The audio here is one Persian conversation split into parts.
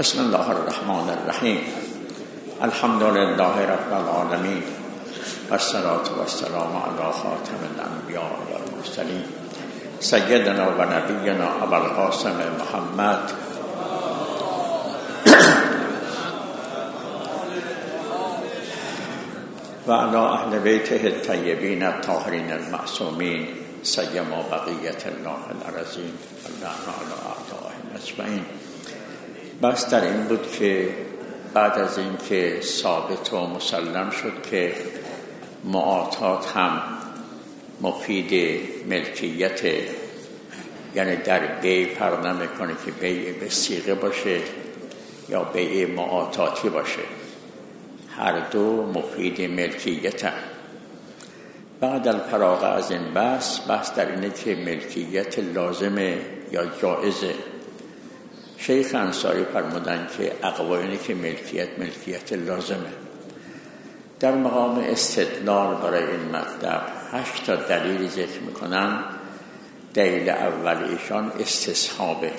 بسم الله الرحمن الرحیم. الحمد لله رب العالمین و الصلاة و السلام علی خاتم الانبیاء و المرسلین سیدنا و نبینا ابوالقاسم محمد و علی اهل بیته الطیبین الطاهرین المعصومین سیما بقیت الله الارضین اللهم علی اعدائهم اجمعین. بس در این بود که بعد از این که ثابت و مسلم شد که معاطات هم مفید ملکیت، یعنی در بیع فرق نمیکنه که بیع به صیغه باشه یا بیع معاطاتی باشه، هر دو مفید ملکیت هم. بعد الفراغ از این بحث در اینه که ملکیت لازمه یا جائزه. شیخ انصاری فرمودن که اقوالینه که ملکیت لازمه. در مقام استدلال برای این مطلب 8 تا دلیل ذکر میکنن. دلیل اول ایشان استصحابه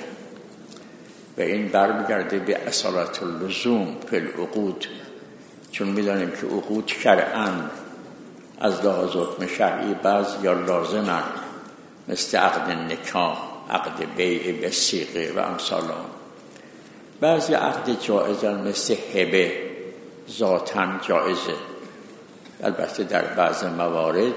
و این برمیگرده به اصالت اللزوم فی العقود، چون میدانیم که عقود شرعاً از لحاظ حکم شرعی بعض یا لازمن، مثل عقد نکاح، عقد بیع به صیغه و امثال آن. بعضی عقد جائزن مثل هبه ذاتاً جائزه، البته در بعض موارد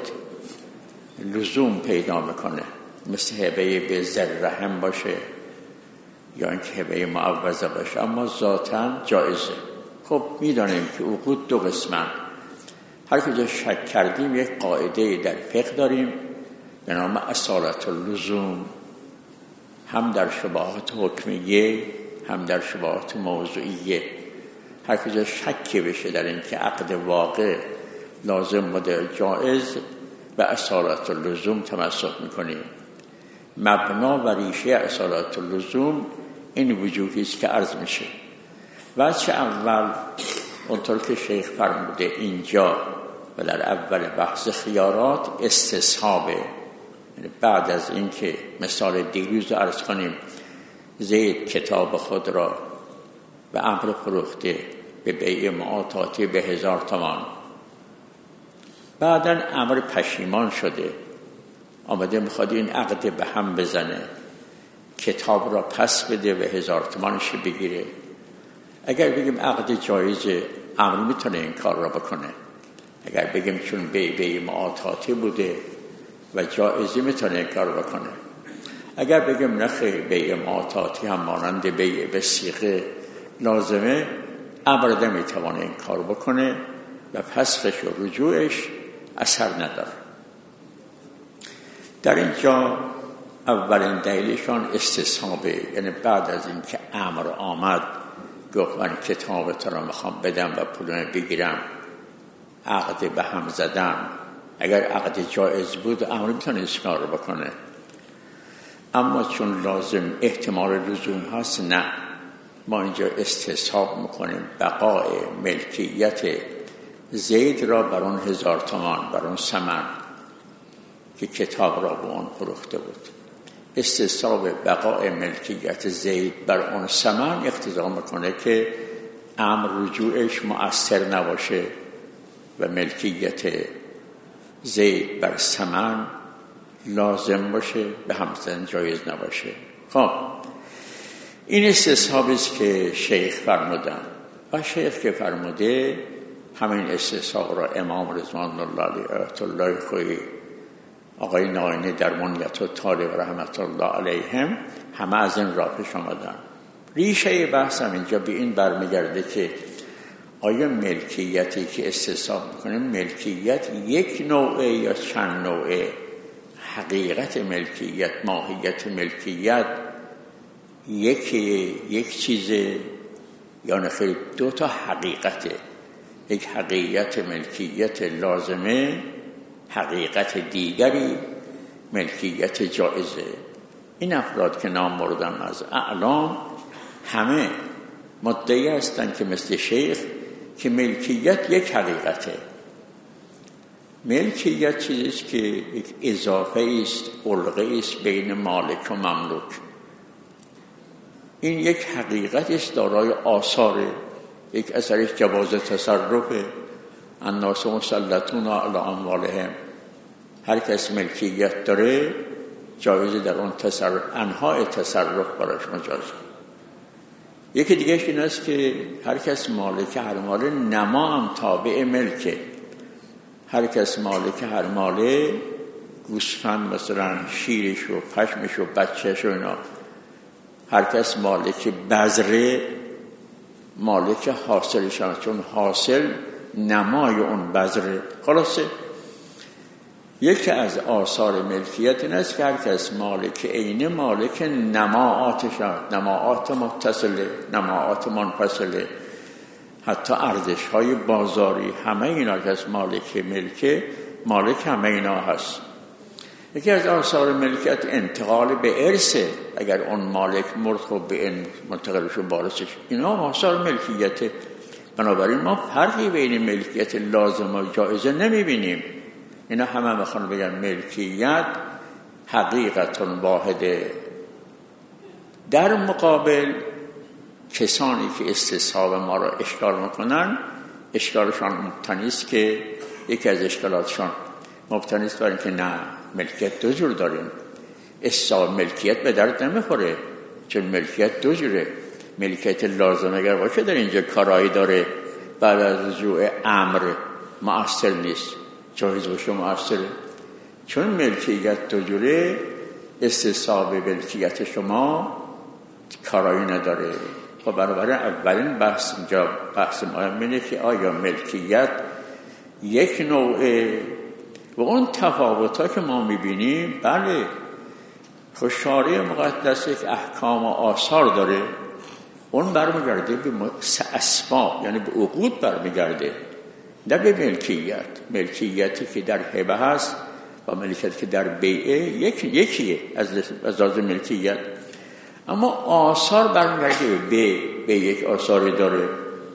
لزوم پیدا میکنه، مثل هبه به زر رحم باشه یا اینکه هبه معوضه باشه، اما ذاتاً جائزه. خب میدانیم که عقود 2 قسمن. هر کجا شک کردیم یک قاعده در فقه داریم به نام اصالت اللزوم، هم در شبهات حکمیه هم در شبهات موضوعیه. هر کجا شکی بشه در این که عقد واقع لازم بوده جائز و اصالت اللزوم تمسک میکنیم. مبنا و ریشه اصالت اللزوم این وجوهی است که عرض میشه. وجه اول اونطور که شیخ فرموده اینجا و در اول بحث خیارات استصحابه، یعنی بعد از این که مثال دیروز عرض کنیم زید کتاب خود را به امر فروخته به بیع معاطاتی به 1000 تومان، بعداً امر پشیمان شده آمده میخواد این عقد به هم بزنه، کتاب را پس بده و 1000 تومانش بگیره. اگر بگیم عقد جایزه، امر میتونه این کار را بکنه. اگر بگیم چون بیع معاطاتی بوده و جایزه میتونه این کار بکنه. اگر بگیم نخیر بیع معاطاتی هم مانند بیع به صیغه لازمه، امر نمیتونه این کار بکنه و فسخش و رجوعش اثر نداره. در اینجا اولین دلیلشان استصحابه، یعنی بعد از این که امر آمد گفت من کتابت را میخوام بدم و پولونه بگیرم، عقد به هم زدم، اگر عقد جایز بود امر میتونه این کار رو بکنه. اما چون لازم احتمال لزوم هست، نه، ما اینجا استصحاب میکنیم بقای ملکیت زید را بر اون 1000 تومان، بر اون ثمن که کتاب را به اون فروخته بود. استصحاب بقای ملکیت زید بر اون ثمن اقتضا میکنه که امر رجوعش مؤثر نباشه و ملکیت زید بر ثمن لازم باشه، به همزن جایز نباشه. خب این استصحابی است که شیخ فرمودن و شیخ که فرموده همین استصحاب را امام رضوان الله علیه آیت الله خویی، آقای ناینی در منیت و طالب رحمت الله علیهم همه از این راه پیش آمدن. ریشه بحث هم اینجا به این برمیگرده که آیا ملکیتی که استصحاب میکنیم ملکیت یک نوعه یا چند نوعه؟ حقیقت ملکیت، ماهیت ملکیت یک چیزه یا نخیر 2 تا حقیقته؟ یک حقیقت ملکیت لازمه، حقیقت دیگری ملکیت جائزه. این افراد که نام بردم از اعلام همه مدعی هستند که مثل شیخ که ملکیت یک حقیقته. ملکیت چیزیست که یک اضافه است، علقه است بین مالک و مملوک. این یک حقیقت است دارای آثاره. یک اثرش جواز تصرفه. الناس مسلطون علی اموالهم، هر کس ملکیت داره جایزه در اون انواع تصرف براش مجاز. یکی دیگه این است که هر کس مالک هر ماله، نما هم تابع ملکه. هر کس مالک هر ماله، گوسفند مثلا شیرش و پشمش و بچهش و اینا، هر کس مالک بذره مالک حاصلش هم، چون حاصل نمای اون بذره. خلاصه یکی از آثار ملکیت این است که هر کس مالک عینه مالک نماعاتش هست، نماعات متصله، نماعات منفصله، حتی ارزش های بازاری، همه اینا که از مالک ملکه مالک همه اینا هست. یکی از آثار ملکیت انتقال به ارثه. اگر اون مالک مرد خب به این منتقلش و بارسش، اینا آثار ملکیته. بنابراین ما فرقی بین ملکیت لازم و جایزه نمیبینیم. اینا همه میخوان بگن ملکیت حقیقت واحده. در مقابل کسانی که استصحاب ما را اشکال میکنن، اشکالشان مبتنی است که یکی از اشکالاتشان مبتنی است بر اینکه نه، ملکیت دو جور داریم. استصحاب ملکیت به درد نمیخوره، چون ملکیت دو جوره. ملکیت لازم اگر باشه در اینجا کارایی داره، بعد از رجوع امر مؤثر نیست، جایز باشه مؤثره. چون ملکیت دو جوره، استصحاب ملکیت شما کارایی نداره. و برابر اولین بحث اینجا بحث مهم اینه که آیا ملکیت یک نوعه و اون تفاوت‌ها که ما می‌بینیم، بله خب شارع مقدس یک احکام و آثار داره، اون برمیگرده به اسباب، یعنی به عقود برمیگرده، نه به ملکیت. ملکیتی که در هبه هست و ملکیتی که در بیعه یکیه از لحاظ ملکیت. اما آثار برمیگرده به یک آثاری داره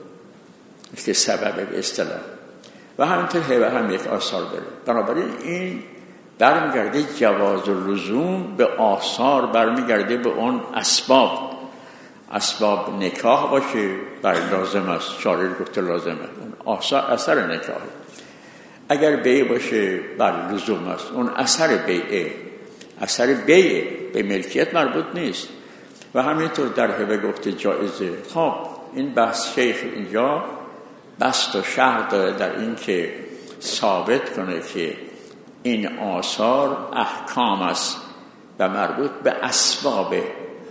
که سبب به اصطلاح، و همینطور هبه هم یک آثار داره. بنابراین این برمیگرده جواز و لزوم به آثار، برمیگرده به اون اسباب. اسباب نکاح باشه برای لازم است، شارع گفته لازمه، اون آثار اثر نکاح. اگر بیع باشه بر لزوم است، اون اثر بیعه. اثر بیعه به ملکیت مربوط نیست. و همینطور در هبه گفته جایزه. خب این بحث شیخ اینجا بست و شرح داره در این که ثابت کنه که این آثار احکام است و مربوط به اسبابه،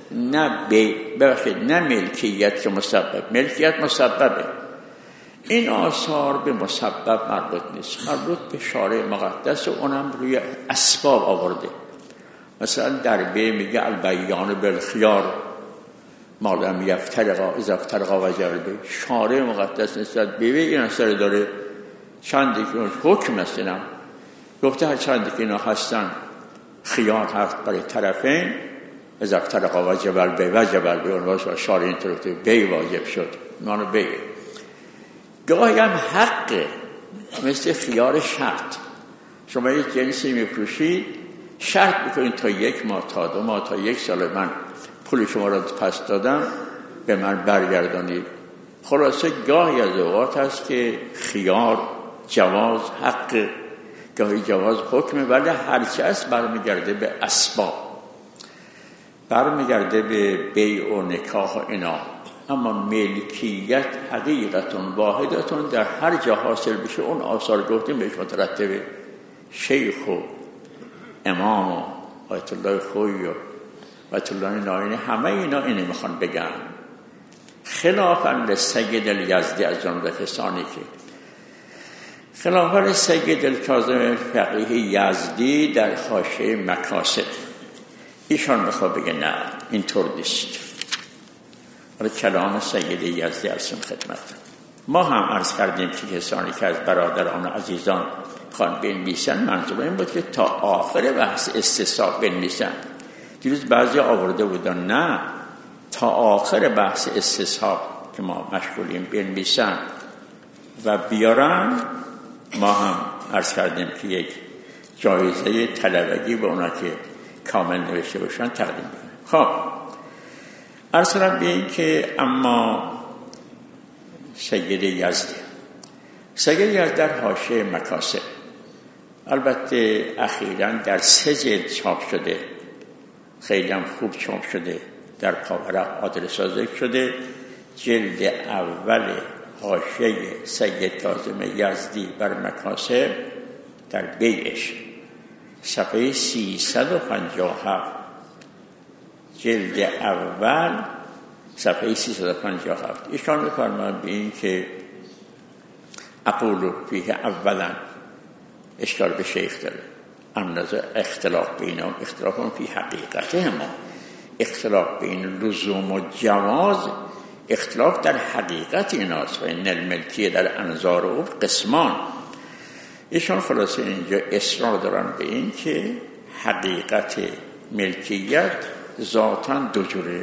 نه ملکیت که مسبب. ملکیت مسببه، این آثار به مسبب مربوط نیست، مربوط به شارع مقدس و اونم روی اسباب آورده. مثلا در بی میگه البیان بالخیار ما لم یفترقا اذا افترقا وجب البیع. شارع مقدس نسبت به این اثر داره. چندی که حکم است، اینم گفته هر چندی که اینا هستن خیار هست برای طرفین، اذا افترقا وجب البیع، وجب البیع. اون واسه شارع اینطور گفته بیع واجب شد، معنی بیع. گاهی هم حقه، مثل خیار شرط. شما یک جنسی میفروشید، شرط بکنید تا 1 ماه، تا 2 ماه، تا 1 سال من پول شما را پس دادم، به من برگردانید. خلاصه گاهی از اوقات هست که خیار جواز حق، گاهی جواز حکمه، ولی هرچی هست برمیگرده به اسباب، برمیگرده به بیع و نکاح و اینا. اما ملکیت حقیقتون واحدتون در هر جا حاصل بشه، اون آثار گفتیم بهش مترتبه. شیخ و امام و آیت الله خویی و آیت الله ناینی، همه اینا اینو میخوان بگن. خلافاً لسید الیزدی، از جمله کسانی که خلافاً لسید الکاظم فقیه یزدی در حاشیه مکاسب، ایشان میخواد بگه نه اینطور نیست. ولی کلام سید یزدی ارسم خدمت. ما هم عرض کردیم که کسانی که از برادران و عزیزان خوان بنویسن، منظور این بود که تا آخر بحث استصحاب بنویسن. دیروز بعضی آورده بودن نه، تا آخر بحث استصحاب که ما مشغولیم بنویسن و بیارن. ما هم عرض کردیم که یک جایزه طلبگی به اونا که کامل نوشته باشن تقدیم کنیم. خب عرض کنم به این که اما سید یزدی در حاشیه مکاسب، البته اخیراً در 3 جلد چاپ شده، خیلی هم خوب چاپ شده، در پاورق آدرس ذکر شده. جلد اول حاشیه سید کاظم یزدی بر مکاسب در بیعش صفحه 357، جلد اول صفحه 357. ایشان می‌فرمایند به این که اقول فیه اولا، اشکال به شیخ داره، اندازه اختلاف بینهم، اختلاف فی حقیقتهما، اختلاف بین لزوم و جواز، اختلاف در حقیقت ایناست. و این الملکیه در انظار او قسمان. ایشان خلاصه اینجا اصرار دارن به این که حقیقت ملکیت ذاتاً 2 جوره،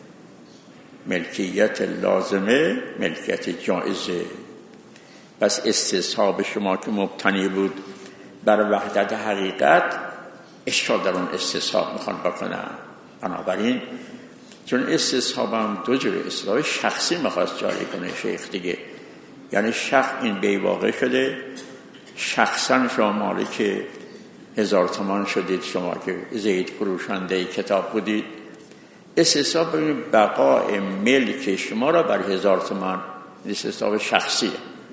ملکیت لازمه، ملکیت جائزه. پس استصحاب شما که مبتنی بود بر وحدت حقیقت، اشکال در اون استصحاب میخوان بکنن. بنابراین چون استصحاب هم 2 جوره، اصلاح شخصی میخواست جاری کنه شیخ دیگه، یعنی شخص این بی واقع شده، شخصا شما مالک 1000 تومان شدید، شما که زید فروشنده کتاب بودید، استصحاب ببینید بقای ملک شما را بر 1000 تومان، استصحاب شخصیه.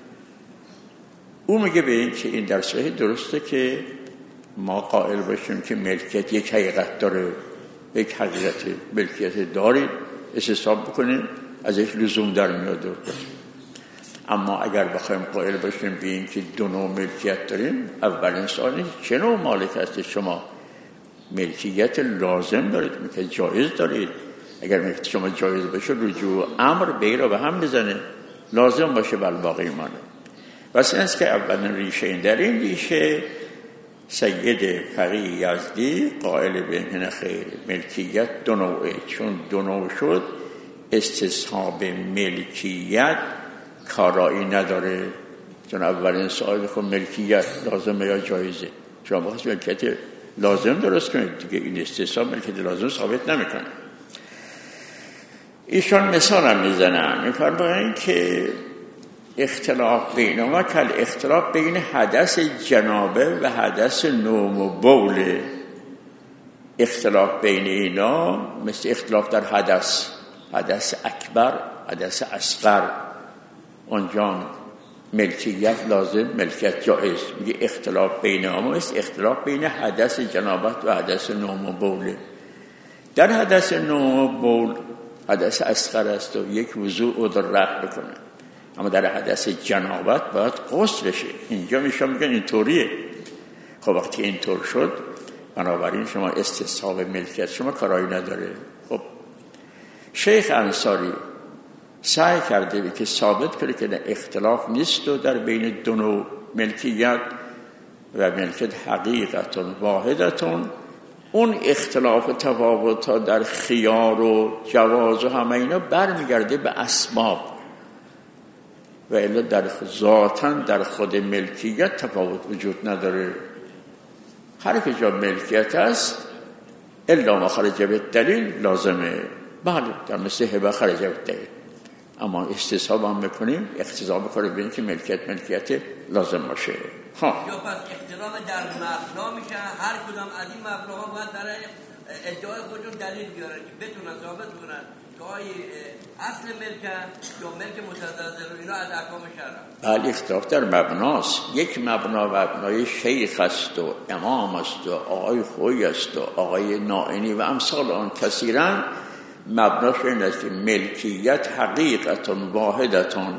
او میگه به این که این در صحیح درسته که ما قائل باشیم که ملکیت یک حقیقت داره، یک حقیقت ملکیت دارید، استصحاب بکنیم، ازش لزوم در میاد. اما اگر بخوایم قائل باشیم به این که 2 نوع ملکیت داریم، اولین سوال چه نوع مالک هست شما؟ ملکیت لازم دارید، ملکیت جایز دارید. اگر ملکیت شما جایز باشه، رجوع امر به را به هم بزنه، لازم باشه بل باقی مانه. واسه است که اولین ریشه این در این ریشه سید فقیه یزدی قائل به این خیر ملکیت 2 نوعه، چون 2 نوع شد استصحاب ملکیت کارایی نداره. چون اولین سوال خود ملکیت لازمه یا جایزه، شما بخواست ملکیت لازم درست کنید دیگه، این استصحاب ملکیت لازم ثابت نمیکنه. ایشان مثال هم میزنن، میفرمایند که اختلاف بینهما کل اختلاف بین حدث جنابه و حدث نوم و بول. اختلاف بین اینا مثل اختلاف در حدث اکبر، حدث اصغر. اونجا ملکیت لازم، ملکیت جائز. میگه اختلاف بینهما مثل اختلاف بین حدث جنابت و حدث نوم و بول. در حدث نوم و بول حدث اصغر است و یک وضوء و در رد بکنه، اما در حدث جنابت باید غسل بشه. اینجا میگن اینطوریه. خب وقتی اینطور شد، بنابراین شما استصحاب ملکیت شما کارایی نداره. خب شیخ انصاری سعی کرده که ثابت کنه که اختلاف نیست و در بین 2 نوع ملکیت و ملکیت حقیقتون واحدتون. اون اختلاف و تفاوت‌ها در خیار و جواز و همه اینا برمیگرده به اسباب، و الا در ذاتاً در خود ملکیت تفاوت وجود نداره. هر که جا ملکیت است الا ما خرج بالدلیل لازمه. بله در مثل هبه خرج بالدلیل، اما استصحاب هم میکنیم، اقتضا میکنه به این که ملکیت لازم باشه. یا پس اختلاف در مبنا میشه، هر کدام از این مبناها باید برای ادعای خودشون دلیل بیارن که بتونن ثابت کنن که اصل ملک یا ملک متزلزل و اینا از احکام شرع. بله اختلاف در مبناست. یک مبنای شیخ است و امام است و آقای خوی است و آقای نائینی و امثال آن کثیرن. مبناش این است که ملکیت حقیقتون واحدتون.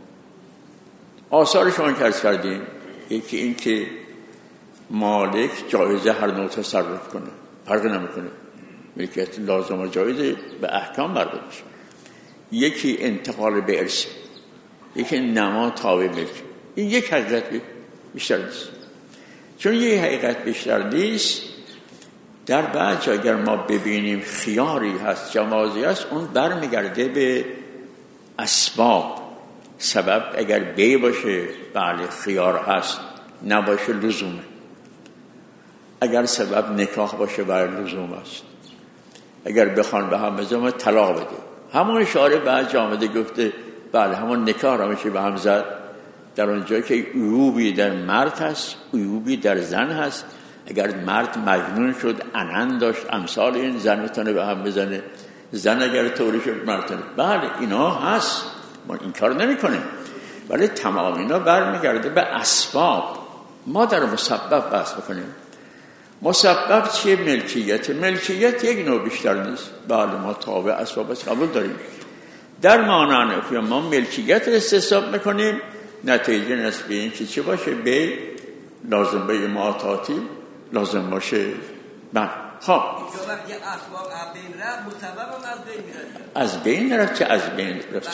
آثارش آن که ارز کردیم، یکی این که مالک جایزه هر نوع تصرف کنه، فرق نمیکنه، ملکیت لازم و جایزه به احکام مربوط میشه. یکی انتقال به ارث، یکی نما تابع ملک. این یک حقیقت بیشتر نیست. چون یک حقیقت بیشتر نیست، در بعد جا اگر ما ببینیم خیاری هست، جوازی هست، اون برمیگرده به اسباب. سبب اگر بی باشه بله خیار هست، نباشه لزومه. اگر سبب نکاح باشه بله لزوم است. اگر بخوان به هم بزنن طلاق بده. همون شارع بعد آمده گفته بله همون نکاح را میشه به هم زد در اونجا که عیوبی در مرد هست، عیوبی در زن هست. اگر مرد مجنون شد، عنن داشت، امثال این، زن میتونه به هم بزنه. زن اگر طوری شد، مرد تونه. بله اینا هست، ما این کار نمی کنیم، ولی تمام اینا برمیگرده به اسباب. ما در مسبب بحث بکنیم. مسبب چیه؟ ملکیت. ملکیت یک نوع بیشتر نیست. بله ما تابع اسباب قبول داریم. در معنی ما ملکیت استصحاب میکنیم، نتیجه نسبت به این که چه باشه؟ به لازم به معاطاتی لازم باشه. بله خب اینجا وقتی اسباب از بین رفت، مسبب هم از بین میره. از بین رفت چه از بین رفت؟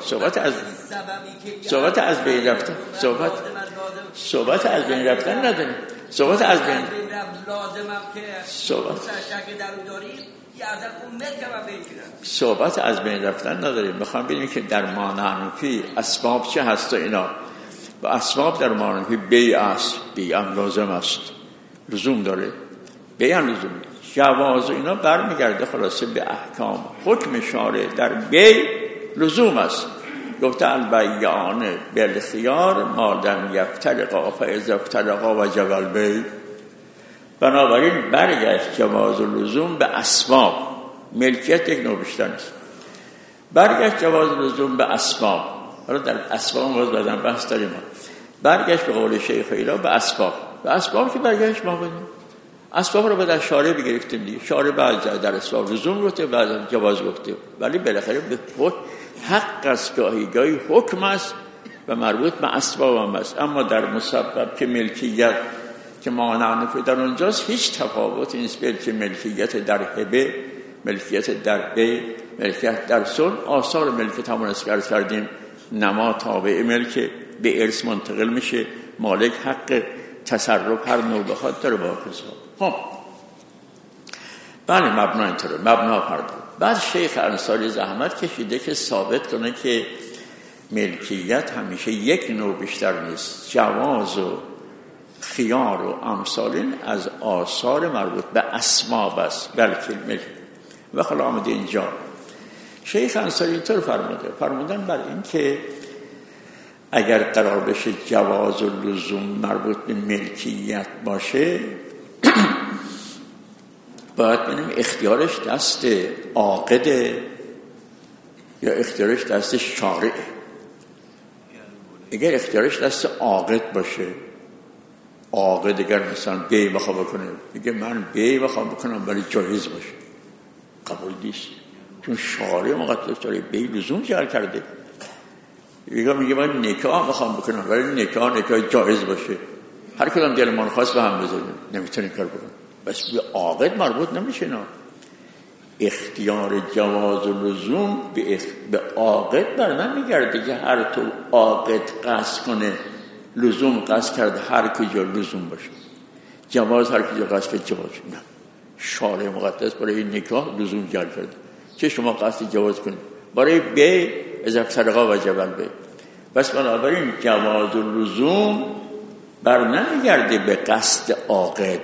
صحبت از بین رفت. صحبت از بین رفتن نداریم. صحبت از بین رفت لازمم که صحبت شک در اون دارید که از اون ملک هم بگیرن. صحبت از بین رفتن نداریم. میخوام ببینیم که در معنی حنفی اسباب چه هست و اینا. و اسباب در معنی حنفی بیع است. بیع هم لازم است، لزوم داره. بیع هم لزوم داره. جواز و اینا برمیگرده خلاصه به احکام. حکم شارع در بیع لزوم است. گفته البیعان بالخیار ما لم یفترقا فاذا افترقا وجب البیع. بنابراین برگشت جواز و لزوم به اسباب. ملکیت یک نوع بیشتر نیست. برگشت جواز و لزوم به اسباب. حالا در اسباب باز بعداً بحث داریم. برگشت به قول شیخ ایلا به اسباب. به اسباب که برگشت ما بدیم. اسباب رو بعد از شارع بگرفتیم دیگه. شارع بعد در اسباب لزوم گفته، بعد جواز گفته، ولی بالاخره به حق است، گاهی حکم است و مربوط به اسباب هم است. اما در مسبب که ملکیت که مانع نفی در اونجاست، هیچ تفاوتی نیست بلکه ملکیت در هبه، ملکیت در بیع، ملکیت در صلح. آثار ملکیت همون است که کردیم، نما تابع ملک به ارث منتقل میشه، مالک حق تصرف هر نوع بخواد داره با حساب. خب بله مبنا اینطوره، مبنا فرد. بعد شیخ انصاری زحمت کشیده که ثابت کنه که ملکیت همیشه یک نوع بیشتر نیست. جواز و خیار و امثالین از آثار مربوط به اسباب است، بلکه ملک. و خلا آمده اینجا شیخ انصاری اینطور فرمودن بر این که اگر قرار بشه جواز و لزوم مربوط به ملکیت باشه باید ببینیم اختیارش دست عاقده یا اختیارش دست شارعه. اگر اختیارش دست عاقد باشه، عاقد اگر مثلا بیع بخواه بکنه، میگه من بیع بخواه بکنم ولی جایز باشه، قبول نیست، چون شارع مقدس داره بیع لزوم جعل کرده. میگه من نکاح بخوام بکنم ولی نکاح جایز باشه، هر کدام دلمان خواست به هم بزنیم، نمیتونیم کار بکنم. بس به عاقد مربوط نمیشه. نه، اختیار جواز و لزوم به عاقد بر نمیگرده که هر طور عاقد قصد کنه لزوم قصد کرده هر کجا لزوم باشه، جواز هر کجا قصد کرده جواز. نه، شارع مقدس برای نکاح لزوم جعل کرده. چه شما قصد جواز کنید برای بیع اذا افترقا وجب البیع. بس بنابراین جواز و لزوم بر نمیگرده به قصد عاقد،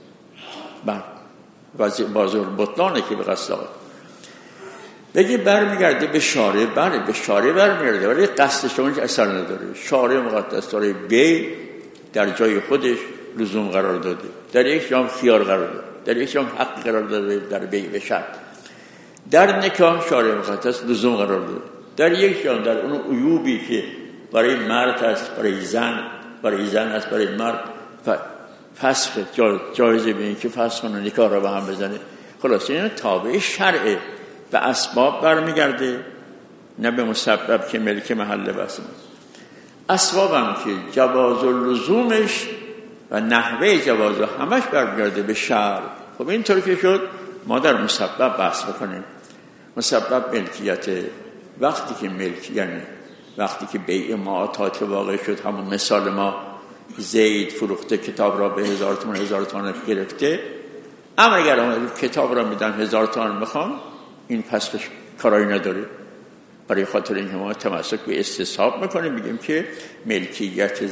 بازور بطلانه که به قصد عاقد بگه برمیگرده به شارع. بله به شارع برمیگرده ولی قصد شما که اثر نداره. شارع مقدس داره بیع در جای خودش لزوم قرار داده، در یک جام خیار قرار داده، در یک جام حق قرار داده در بیع به شرط. در نکاح شارع مقدس لزوم قرار داده، در یک جام در اون عیوبی که برای مرد هست، برای زن هست، برای مرد فسخ جایزه به این که فسخ کنه نکاح را به هم بزنه. خلاصه این تابع شرعه، به اسباب برمیگرده نه به مسبب که ملک محل بحث. اسباب هم که جواز و لزومش و نحوه جواز و همش برمیگرده به شرع. خب اینطور که شد ما در مسبب بحث بکنیم. مسبب ملکیت. وقتی که ملک یعنی وقتی که بیع معاطات واقع شد، همون مثال ما زید فروخته کتاب را به 1000 تومان گرفته، اما اگر اون کتاب را میدن 1000 تومان میخوان، این پس کارایی نداره. برای خاطر این ما تمسک به استصحاب میکنیم، بگیم که ملکیت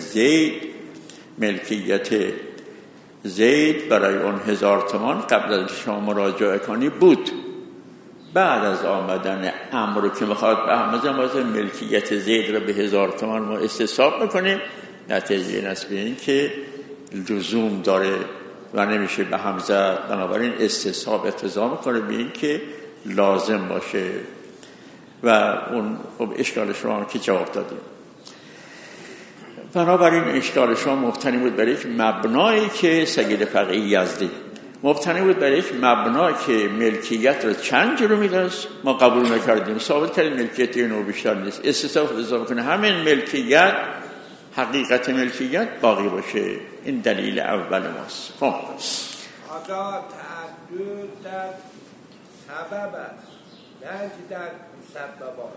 زید برای اون 1000 تومان قبل از شما مراجعه کنی بود. بعد از آمدن امر که میخواد به احمد ملکیت زید رو به 1000 تومان ما استصحاب میکنیم، نتیجه این است این که لزوم داره و نمیشه به هم زد، بنابراین استصحاب اقتضا میکنه به این که لازم باشه و اون اشکال شما که جواب دادیم. بنابراین اشکال شما مبتنی بود برای یک مبنایی که سید فقیه یزدی مبتنی بود برای یک مبنایی که ملکیت رو چند جلو میداشت، ما قبول نکردیم، ثابت کردیم ملکیت اینو بیشتر نیست، استصحاب اقتضا میکنه همین ملکیت، حقیقت ملکیت باقی باشه. این دلیل اول ماست. خب آقا تعدد در سبب است، نه اینکه در مسببات.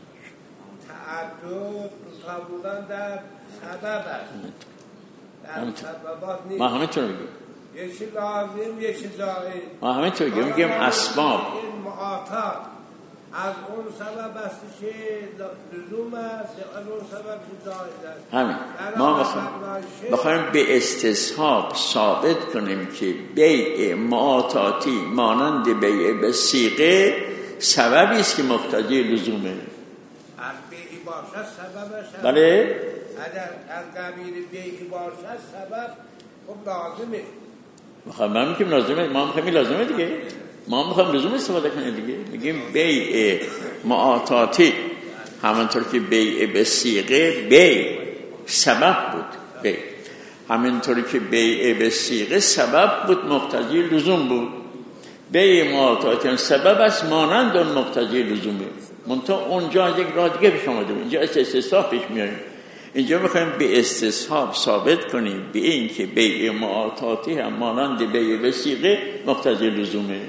تعدد دوتا بودن در سبب است، در مسببات نیست. ما همینطور میگیم، یکی لازم یکی زائد. ما همینطور میگیم اسباب این معاطات از اون سبب است که لزوم است، از اون سبب که زائد است. همین ما بخوایم به استصحاب ثابت کنیم که بیع معاطاتی مانند بیع به صیغه سببی است که مقتضی لزومه. از بیعی باشد سببش، بله اگر از قبیل بیعی باشد سبب خب لازمه. ما میگیم لازمه، ما میگیم لازمه دیگه، ما میخوایم لزوم استفاده کنیم دیگه. میگیم بیع معاطاتی همونطور که بیع به صیغه بیع سبب بود، بیع همونطوری که بیع به صیغه سبب بود مقتضی لزوم بود، بیع معاطاتی سبب است مانند اون مقتضی لزومه. منتها اونجا یک راه دیگه پیش اومده، اینجا استصحاب پیش میاریم. اینجا میخوایم به استصحاب ثابت کنیم به این که بیع معاطاتی هم مانند بیع به صیغه مقتضی لزومه.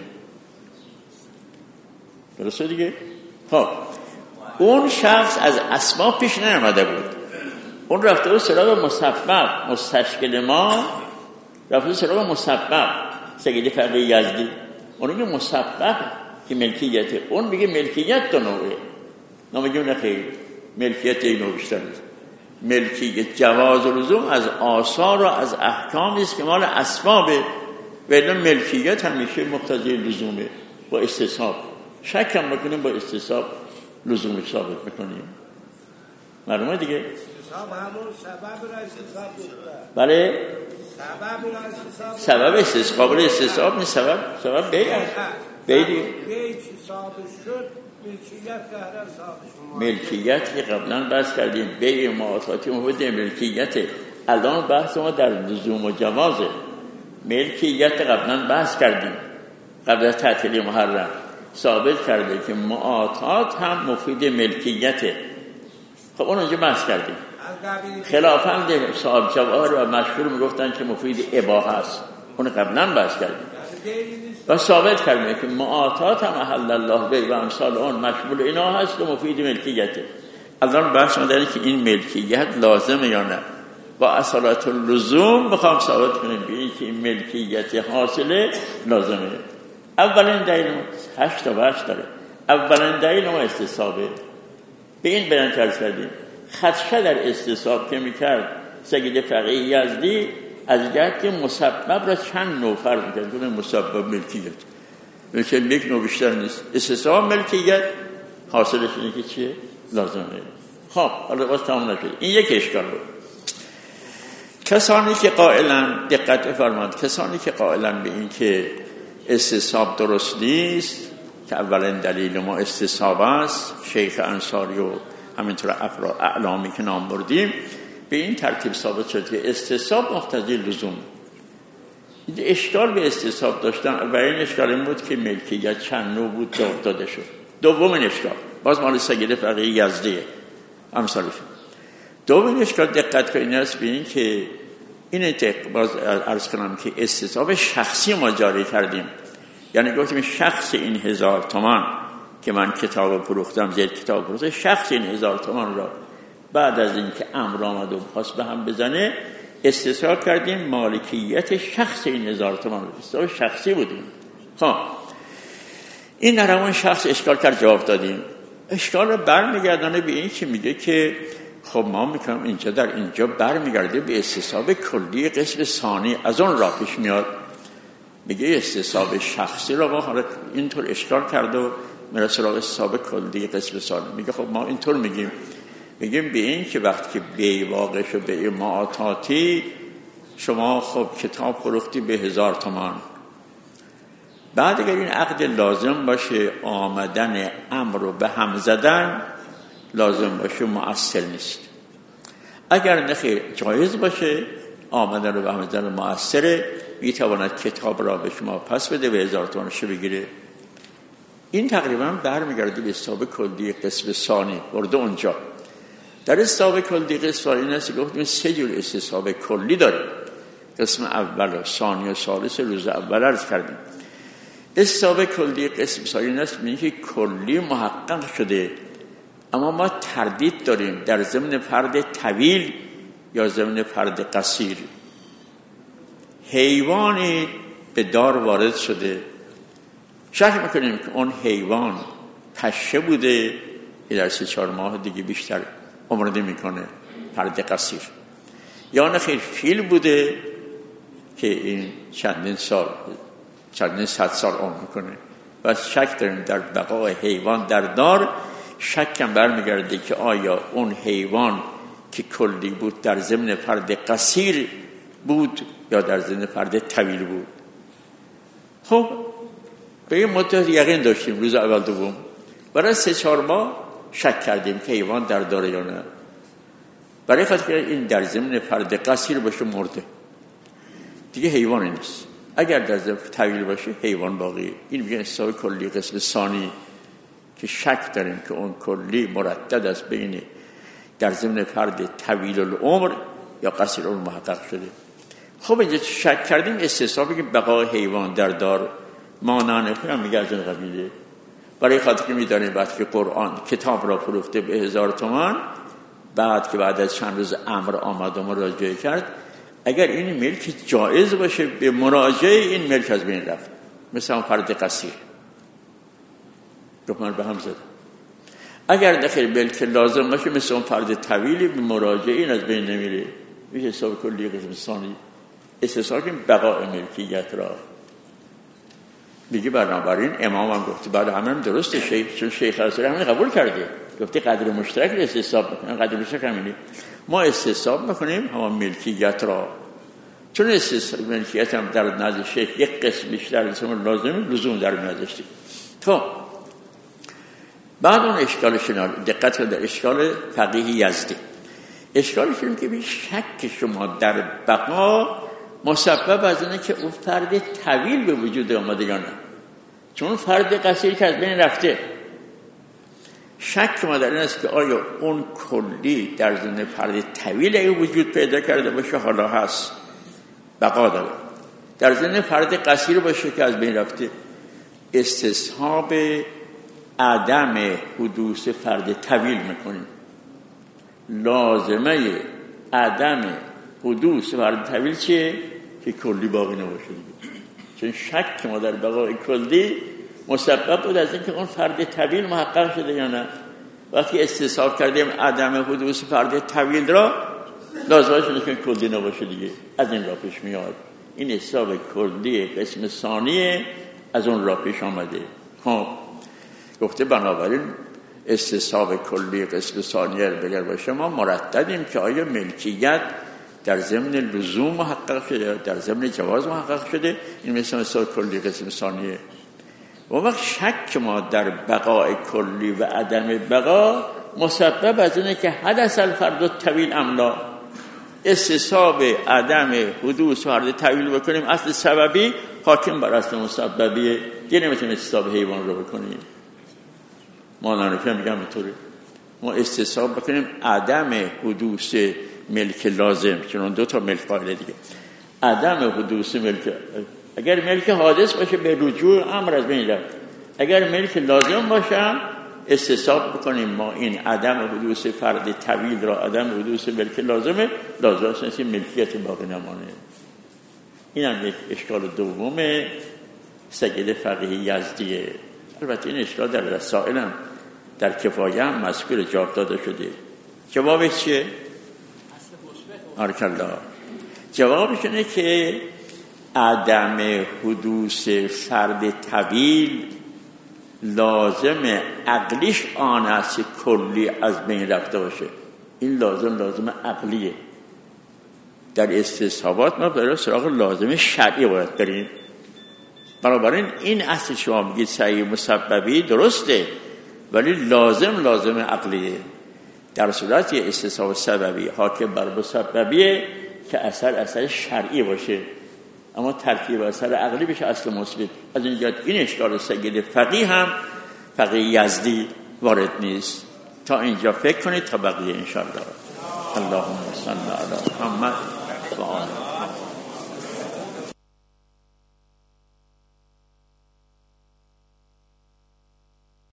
درسته دیگه؟ خب اون شخص از اسباب پیش نرمده بود، اون رفته بود سراغ مسبب، مستشکل ما رفته سراغ مسبب. سید فقیه یزدی اون میگه مسبب که ملکیته، اون میگه ملکیت دو نوعه. ما میگیم نه خیر، ملکیت این نوع بیشتر نیست. ملکیت جواز و لزوم از آثار و از احکامی است که مال اسبابه، ولی ملکیت همیشه مقتضی لزومه با استصحاب. شک هم بکنیم با استصحاب لزومش ثابت میکنیم. معلومه دیگه؟ استصحاب همون سبب را استصحاب بود. بله سبب را استصحاب، سبب استصحاب را استصحاب نیست، سبب بیع است. بیع چی ثابت شد ملکیت قهرن ثابت شد. ملکیت که قبلا بحث کردیم، بیع معاطاتی مفید ملکیته. الان بحث ما در لزوم و جوازه. ملکیت قبلا بحث کردیم، قبل از تعطیل محرم ثابت کرده که معاطات هم مفید ملکیته. خب اون اونجا بحث کردیم. خلافاً صاحب جواهر و مشهور میگفتن که مفید اباحه است، اون قبلا بحث کردیم و ثابت کردیم که معاطات هم احل الله به و امثال اون مشمول اینا هست و مفید ملکیته. الان بحث ما داره که این ملکیت لازمه یا نه. با اصالت اللزوم میخوام ثابت کنیم به این که این ملکیت حاصله لازمه. اولین دلیل 8 تا بحث داره. اولین دلیل ما استصحابه. به این بیان کردیم خدشه در استصحاب که میکرد سید فقیه یزدی از جهت مسبب را چند نوع فرض میکرد. کنه مسبب ملکیت مثل یک نوع بیشتر نیست. استصحاب ملکیت حاصلش اینه که چیه؟ لازمه. خب حالا باز تمام نشد. این یک اشکال بود. کسانی که قائلن، دقت بفرمایید، کسانی که قائلن به این که استصحاب درست نیست، که اولین دلیل ما استصحاب است، شیخ انصاری و همینطور اعلامی که نام بردیم، به این ترتیب ثابت شد که استصحاب مقتضی لزوم. اشکال به استصحاب داشتن، اولین اشکال این بود که ملکیت چند نوع بود جواب داده شد. دومین اشکال باز مال سید فقیه یزدیه امثالش. دومین اشکال دقت کنید است به این که این باز عرض کنم که استصحاب شخصی ما جاری کردیم. یعنی گفتیم شخص این 1000 تومان که من کتاب فروختم، زید کتاب فروخته، شخص این 1000 تومان را بعد از اینکه امر آمد و خواست به هم بزنه استصحاب کردیم مالکیت شخص این 1000 تومان. استصحاب شخصی بودیم. خب این نروان شخص اشکال کرد، جواب دادیم. اشکال برمیگردانه به این که میگه که خب ما میکنم اینجا در اینجا برمیگرده به استصحاب کلی قسم ثانی از اون راه پیش میاد. میگه استصحاب شخصی را ما اینطور اشکال کرد و میره سراغ استصحاب کلی قسم ثانی. میگه خب ما اینطور میگیم به این که وقتی که بی واقع شد به معاطاتی، شما خب کتاب فروختی به 1000 تومان، بعد اگر این عقد لازم باشه، آمدن امر رو به هم زدن لازم باشه، مؤثر نیست. اگر نخیر جایز باشه، آمدن رو به هم زدن مؤثره، میتواند کتاب را به شما پس بده، به 1000 تومانش بگیره. این تقریبا برمیگرده به استصحاب کلی قسم ثانی. ورده اونجا در استصحاب کلی قسم ثانی است که گفتیم 3 جور استصحاب کلی داریم. قسم اول و ثانی و ثالث روز اول عرض کردیم. استصحاب کلی قسم ثانی است میگه کلی محقق شده، اما ما تردید داریم در ضمن فرد طویل یا ضمن فرد قصیر. حیوانی به دار وارد شده، شک میکنیم که اون حیوان پشه بوده که در 3-4 ماه دیگه بیشتر عمر نمیکنه، فرد قصیر. یا نخیر فیل بوده که این چندین صد سال عمر میکنه. و شک داریم در بقای حیوان در دار. شکم برمیگرده که آیا اون حیوان که کلی بود در ضمن فرد قصیر بود یا در ضمن فرد طویل بود. خب به این مدت یقین داشتیم روز اول دوم، برای 3-4 ماه شک کردیم که حیوان در داره یا نه. برای خاطر این در ضمن فرد قصیر باشه مرده دیگه حیوانی نیست. اگر در ضمن طویل باشه حیوان باقی. این میگن استصحاب کلی قسم ثانی که شک داریم که اون کلی مردد است بین در ضمن فرد طویل العمر یا قصیر العمر محقق شده. خب اینجا شک کردیم استصحاب که بقای حیوان در دار مانع هم میگه از این قبیله. برای خاطر که میدانیم بعد که قرآن کتاب را فروخته به 1000 تومان، بعد که بعد از چند روز امر آمد و مراجعه کرد، اگر این ملک جایز باشه به مراجعه این ملک از بین رفت. مثل اون فرد قصیر من به هم زدم. اگر نخیر ملک لازم باشه مثل اون فرد طویلی به مراجعه این از بین نمیره. میشه حساب کلی قسم ثانی استصحاب که بقای ملکیت را دیگه. بنابراین امام هم گفته بعد همه هم درسته، چون شیخ رسول همین قبول کرده، گفته قدر مشترک رو استصحاب میکنیم. قدر مشترک همینه، ما استصحاب میکنیم همون ملکیت را، چون استصحاب ملکیت هم در نزد شیخ یک قسم بیشتر لزوم در نزدشتی. تو بعد اون اشکالش دقت کنید، در اشکال فقیه یزدی اشکالش اینه که به شک شما در بقا مسبب از اینه که اون فرد طویل به وجود آمده یا نه، چون فرد قصیر که از بین رفته. شک ما در این است که آیا اون کلی در ضمن فرد طویل وجود پیدا کرده باشه، حالا هست بقا داره، در ضمن فرد قصیر باشه که از بین رفته. استصحاب عدم حدوث فرد طویل میکنیم. لازمه عدم حدوث فرد طویل چیه؟ که کلی باقی نباشه دیگه. چون شک ما در بقای کلی مسبب بود از اینکه اون فرد طویل محقق شده یا نه. وقتی استصحاب کردیم عدم حدوث فرد طویل را، لازمه شده که کلی نباشه دیگه. از این را پیش میاد. این استصحاب کلی قسم ثانیه از اون را پیش آمده. خب گفته بنابراین استصحاب کلی قسم ثانیه بگر باشه ما مرددیم که آیا ملکیت در ضمن لزوم محقق شده، در ضمن جواز محقق شده. این مثل استصحاب کلی قسم ثانیه. و وقت شک ما در بقای کلی و عدم بقا مسبب از اینه که حدث الفرد طویل املا. استصحاب عدم حدوث فرد طویل بکنیم، اصل سببی حاکم بر اصل مسببیه. دیگه نمیتونیم استصحاب حیوان رو بکنیم. مولانا میگم اینطوری ما استصحاب بکنیم عدم حدوث ملک لازم، چون اون 2 ملک قائله دیگه. عدم حدوث ملک، اگر ملک حادث باشه به رجوع امر از بین رفت. اگر ملک لازم باشه استصحاب بکنیم ما این عدم حدوث فرد طویل را، عدم حدوث ملک لازمه، لازم است ملکیت باقی نمانه. این هم یک اشکال دومه سید فقیه یزدیه. البته این اشکال در رسائل هم در کفایه هم مذکور جواب داده شده. جوابش چیه؟ آرکالله. جوابش اینه که عدم حدوث فرد طویل لازم عقلیش آن است که کلی از بین رفته باشه. این لازم عقلیه. در استصحابات ما برای سراغ لازم شرعی باید بریم. بنابراین این اصل شما میگید صحیح مسببی درسته، ولی لازم عقلیه. در صورت یه استصحاب سببی حاکم بر مسببیه که اثر شرعی باشه، اما ترکیب اثر عقلی بشه اصل مثبت. از این جهت این اشکال سید فقیه هم فقیه یزدی وارد نیست. تا اینجا فکر کنید تا بقیه انشاءالله. اللهم صل علی محمد و آله.